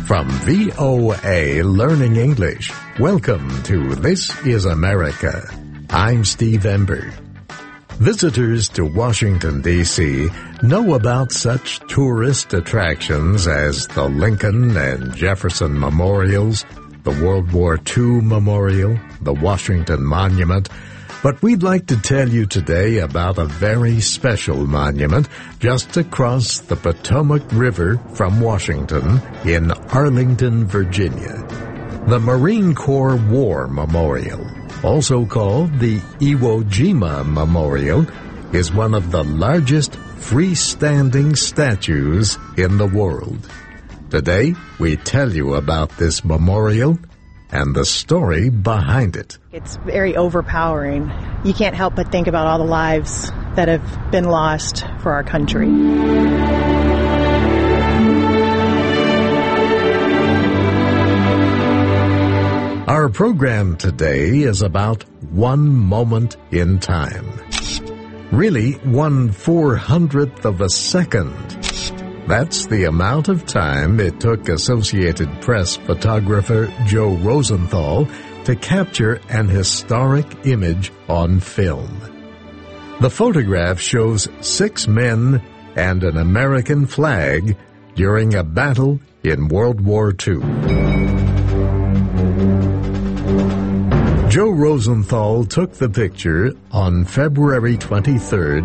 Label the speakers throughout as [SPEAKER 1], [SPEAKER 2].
[SPEAKER 1] From VOA Learning English, welcome to This is America. I'm Steve Ember. Visitors to Washington, D.C. know about such tourist attractions as the Lincoln and Jefferson Memorials, the World War II Memorial, the Washington Monument, but we'd like to tell you today about a very special monument just across the Potomac River from Washington in Arlington, Virginia. The Marine Corps War Memorial, also called the Iwo Jima Memorial, is one of the largest freestanding statues in the world. Today, we tell you about this memorial and the story behind it.
[SPEAKER 2] It's very overpowering. You can't help but think about all the lives that have been lost for our country.
[SPEAKER 1] Our program today is about one moment in time. Really, 1/400th of a second. That's the amount of time it took Associated Press photographer Joe Rosenthal to capture an historic image on film. The photograph shows 6 men and an American flag during a battle in World War II. Joe Rosenthal took the picture on February 23,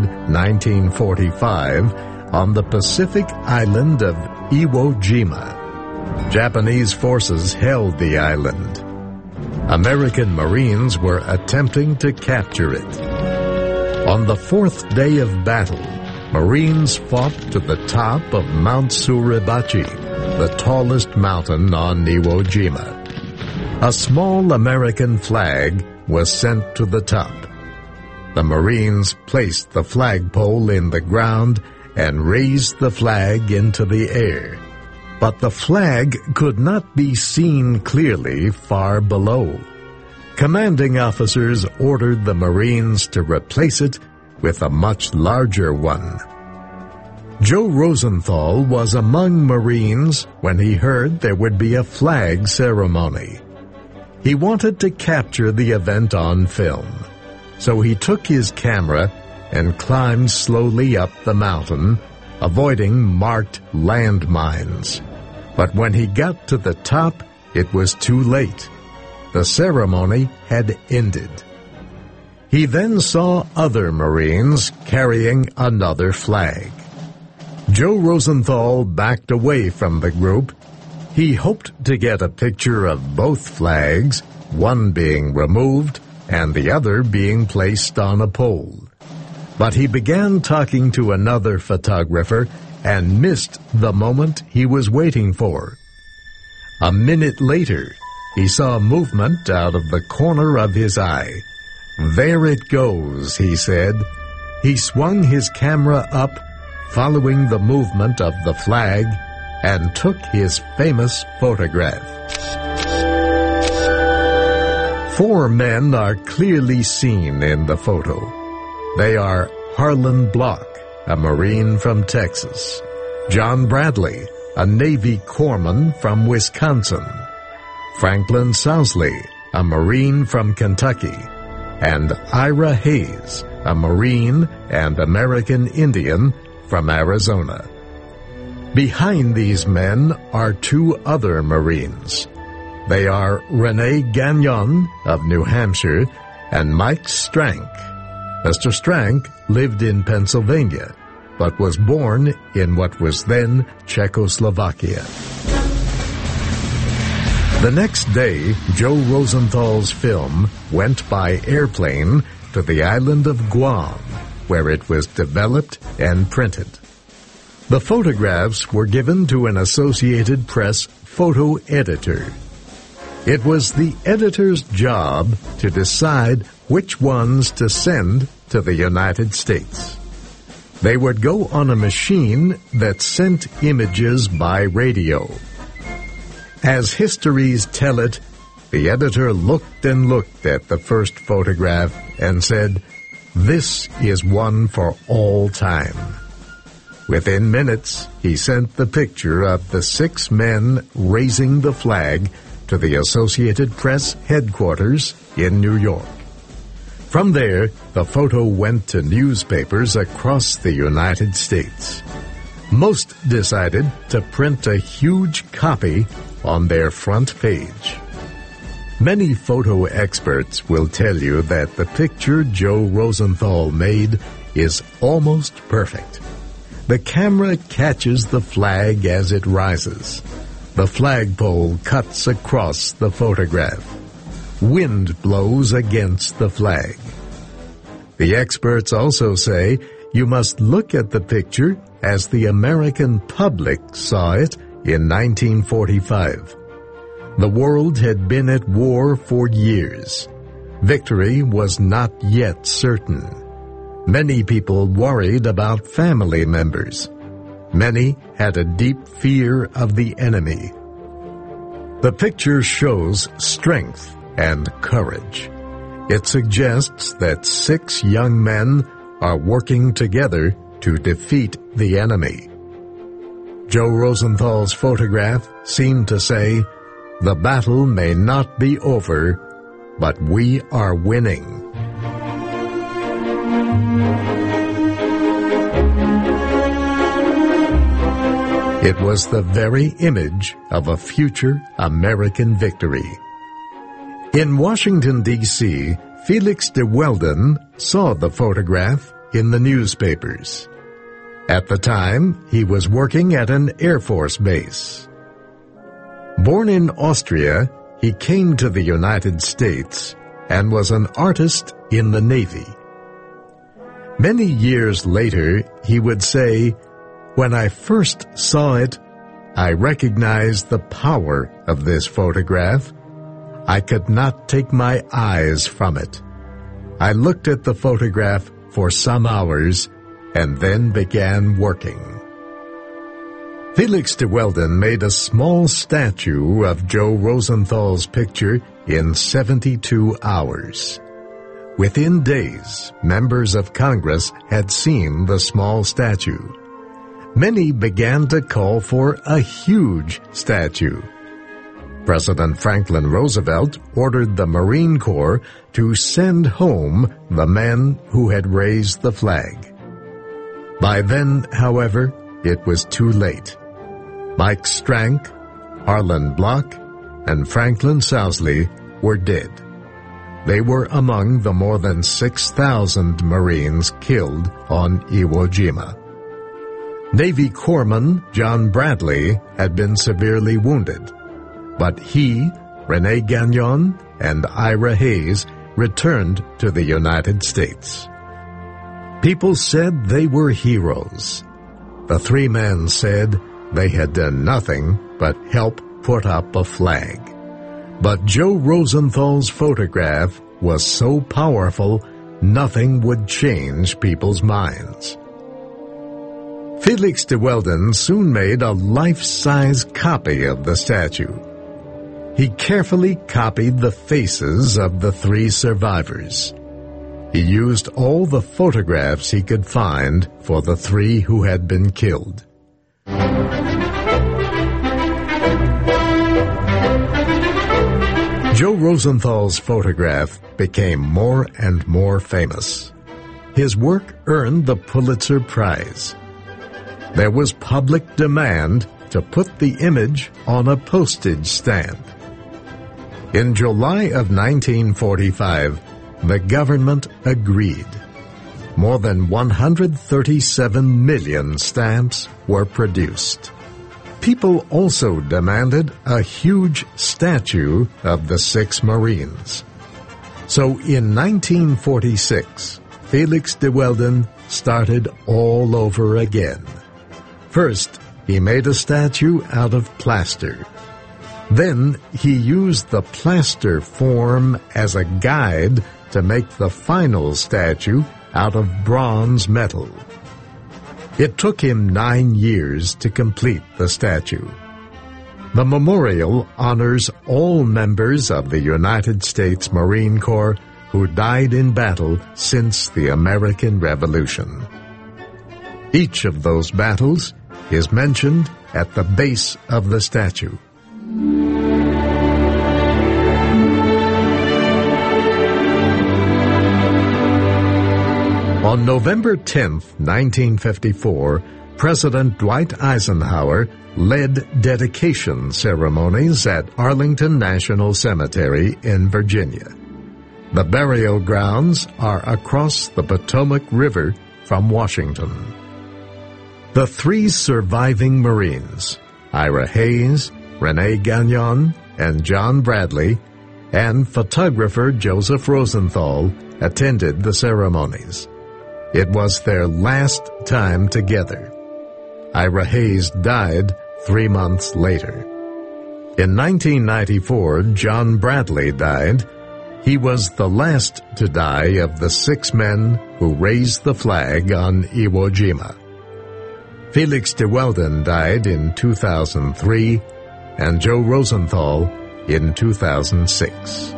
[SPEAKER 1] 1945, on the Pacific island of Iwo Jima. Japanese forces held the island. American Marines were attempting to capture it. On the 4th day of battle, Marines fought to the top of Mount Suribachi, the tallest mountain on Iwo Jima. A small American flag was sent to the top. The Marines placed the flagpole in the ground and raised the flag into the air. But the flag could not be seen clearly far below. Commanding officers ordered the Marines to replace it with a much larger one. Joe Rosenthal was among Marines when he heard there would be a flag ceremony. He wanted to capture the event on film, so he took his camera and climbed slowly up the mountain, avoiding marked landmines. But when he got to the top, it was too late. The ceremony had ended. He then saw other Marines carrying another flag. Joe Rosenthal backed away from the group. He hoped to get a picture of both flags, one being removed and the other being placed on a pole. But he began talking to another photographer and missed the moment he was waiting for. A minute later, he saw movement out of the corner of his eye. "There it goes," he said. He swung his camera up, following the movement of the flag, and took his famous photograph. 4 men are clearly seen in the photo. They are Harlan Block, a Marine from Texas; John Bradley, a Navy corpsman from Wisconsin; Franklin Sousley, a Marine from Kentucky; and Ira Hayes, a Marine and American Indian from Arizona. Behind these men are 2 other Marines. They are Rene Gagnon of New Hampshire and Mike Strank. Mr. Strank lived in Pennsylvania, but was born in what was then Czechoslovakia. The next day, Joe Rosenthal's film went by airplane to the island of Guam, where it was developed and printed. The photographs were given to an Associated Press photo editor. It was the editor's job to decide which ones to send to the United States. They would go on a machine that sent images by radio. As histories tell it, the editor looked and looked at the first photograph and said, "This is one for all time." Within minutes, he sent the picture of the 6 men raising the flag to the Associated Press headquarters in New York. From there, the photo went to newspapers across the United States. Most decided to print a huge copy on their front page. Many photo experts will tell you that the picture Joe Rosenthal made is almost perfect. The camera catches the flag as it rises. The flagpole cuts across the photograph. Wind blows against the flag. The experts also say you must look at the picture as the American public saw it in 1945. The world had been at war for years. Victory was not yet certain. Many people worried about family members. Many had a deep fear of the enemy. The picture shows strength and courage. It suggests that 6 young men are working together to defeat the enemy. Joe Rosenthal's photograph seemed to say, "The battle may not be over, but we are winning." It was the very image of a future American victory. In Washington, D.C., Felix de Weldon saw the photograph in the newspapers. At the time, he was working at an Air Force base. Born in Austria, he came to the United States and was an artist in the Navy. Many years later, he would say, "When I first saw it, I recognized the power of this photograph. I could not take my eyes from it. I looked at the photograph for some hours and then began working." Felix de Weldon made a small statue of Joe Rosenthal's picture in 72 hours. Within days, members of Congress had seen the small statue. Many began to call for a huge statue. President Franklin Roosevelt ordered the Marine Corps to send home the men who had raised the flag. By then, however, it was too late. Mike Strank, Harlan Block, and Franklin Sousley were dead. They were among the more than 6,000 Marines killed on Iwo Jima. Navy Corpsman John Bradley had been severely wounded, but he, Rene Gagnon, and Ira Hayes returned to the United States. People said they were heroes. The 3 men said they had done nothing but help put up a flag. But Joe Rosenthal's photograph was so powerful, nothing would change people's minds. Felix de Weldon soon made a life-size copy of the statue. He carefully copied the faces of the 3 survivors. He used all the photographs he could find for the 3 who had been killed. Joe Rosenthal's photograph became more and more famous. His work earned the Pulitzer Prize. There was public demand to put the image on a postage stamp. In July of 1945, the government agreed. More than 137 million stamps were produced. People also demanded a huge statue of the 6 Marines. So in 1946, Felix de Weldon started all over again. First, he made a statue out of plaster. Then he used the plaster form as a guide to make the final statue out of bronze metal. It took him 9 years to complete the statue. The memorial honors all members of the United States Marine Corps who died in battle since the American Revolution. Each of those battles is mentioned at the base of the statue. On November 10, 1954, President Dwight Eisenhower led dedication ceremonies at Arlington National Cemetery in Virginia. The burial grounds are across the Potomac River from Washington. The three surviving Marines, Ira Hayes, Rene Gagnon, and John Bradley, and photographer Joseph Rosenthal, attended the ceremonies. It was their last time together. Ira Hayes died 3 months later. In 1994, John Bradley died. He was the last to die of the 6 men who raised the flag on Iwo Jima. Felix de Weldon died in 2003, and Joe Rosenthal in 2006.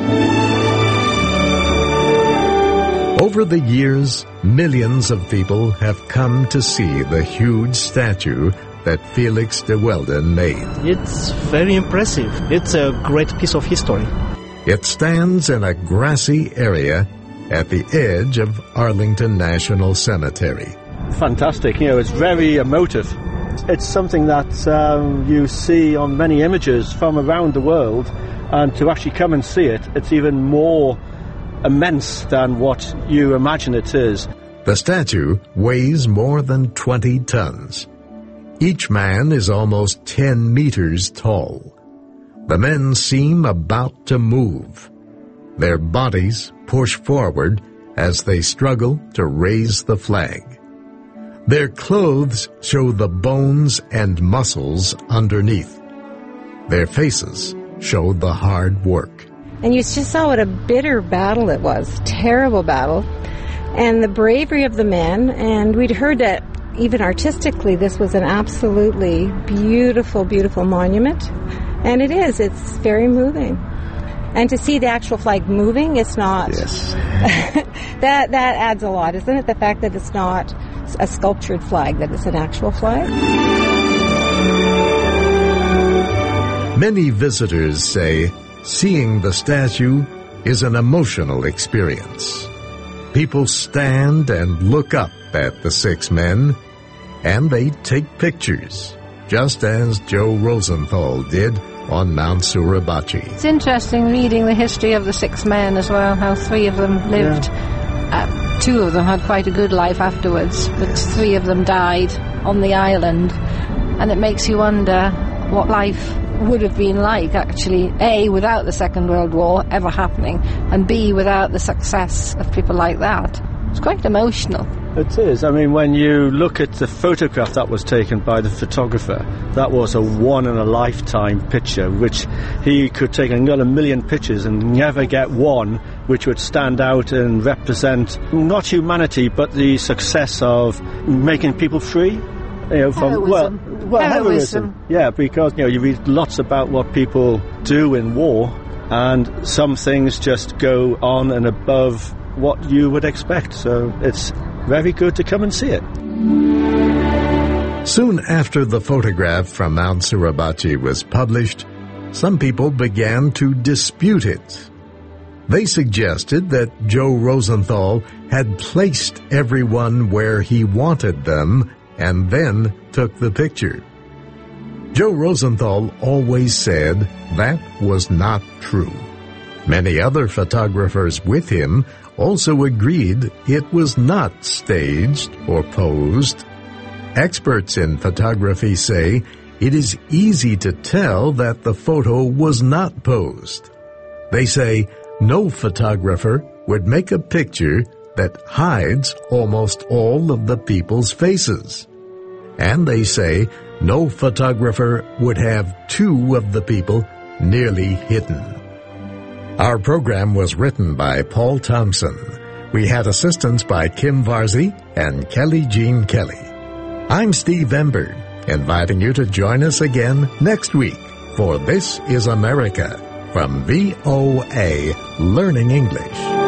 [SPEAKER 1] Over the years, millions of people have come to see the huge statue that Felix de Weldon made.
[SPEAKER 3] It's very impressive. It's a great piece of history.
[SPEAKER 1] It stands in a grassy area at the edge of Arlington National Cemetery.
[SPEAKER 4] Fantastic. It's very emotive. It's something that you see on many images from around the world, and to actually come and see it, it's even more immense than what you imagine it is.
[SPEAKER 1] The statue weighs more than 20 tons. Each man is almost 10 meters tall. The men seem about to move. Their bodies push forward as they struggle to raise the flag. Their clothes show the bones and muscles underneath. Their faces show the hard work.
[SPEAKER 5] And you just saw what a bitter battle it was, terrible battle, and the bravery of the men. And we'd heard that even artistically this was an absolutely beautiful, beautiful monument. And it is, it's very moving. And to see the actual flag moving, it's not...
[SPEAKER 1] Yes.
[SPEAKER 5] that adds a lot, isn't it? The fact that it's not a sculptured flag, that it's an actual flag.
[SPEAKER 1] Many visitors say seeing the statue is an emotional experience. People stand and look up at the 6 men, and they take pictures, just as Joe Rosenthal did on Mount Suribachi.
[SPEAKER 6] It's interesting reading the history of the 6 men as well, how 3 of them lived. Yeah. 2 of them had quite a good life afterwards, but 3 of them died on the island. And it makes you wonder what life would have been like, actually, A, without the Second World War ever happening, and B, without the success of people like that. It's quite emotional.
[SPEAKER 4] It is. I mean, when you look at the photograph that was taken by the photographer, that was a one-in-a-lifetime picture, which he could take another 1,000,000 pictures and never get one which would stand out and represent not humanity, but the success of making people free.
[SPEAKER 6] From
[SPEAKER 4] heroism. Yeah, because you read lots about what people do in war, and some things just go on and above what you would expect. So it's very good to come and see it.
[SPEAKER 1] Soon after the photograph from Mount Suribachi was published, some people began to dispute it. They suggested that Joe Rosenthal had placed everyone where he wanted them and then took the picture. Joe Rosenthal always said that was not true. Many other photographers with him also agreed it was not staged or posed. Experts in photography say it is easy to tell that the photo was not posed. They say no photographer would make a picture that hides almost all of the people's faces. And they say no photographer would have 2 of the people nearly hidden. Our program was written by Paul Thompson. We had assistance by Kim Varzi and Kelly Jean Kelly. I'm Steve Ember, inviting you to join us again next week for This is America from VOA Learning English.